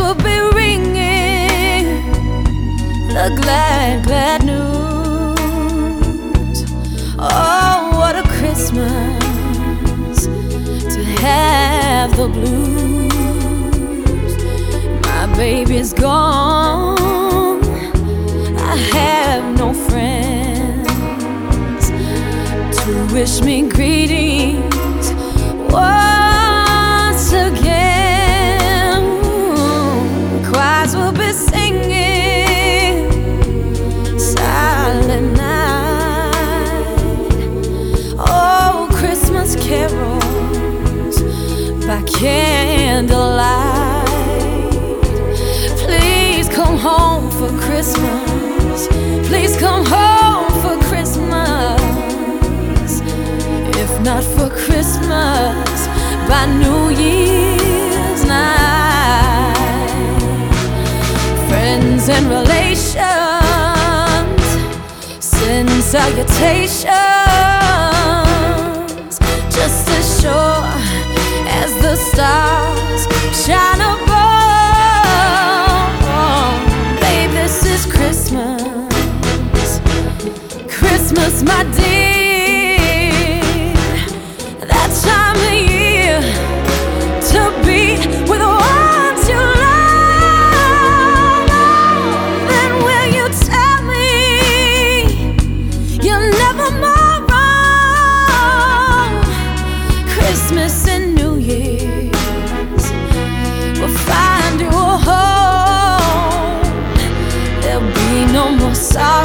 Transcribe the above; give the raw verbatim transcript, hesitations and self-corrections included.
will be ringing the glad, glad news. Oh, what a Christmas to have the blues. My baby's gone, I have no friends to wish me greetings once again. Choirs will be singing Silent Night. Oh, Christmas carols by candlelight. Please come home for Christmas. Please come home for Christmas. If not for Christmas, by New Year's night. Friends and relations send salutations, just as sure as the stars shine above. Babe, this is Christmas, Christmas, my dear. That time of year to be with the ones you love. Then will you tell me you're never more wrong? Christmas and New Year's will find you a home. There'll be no more sorrow.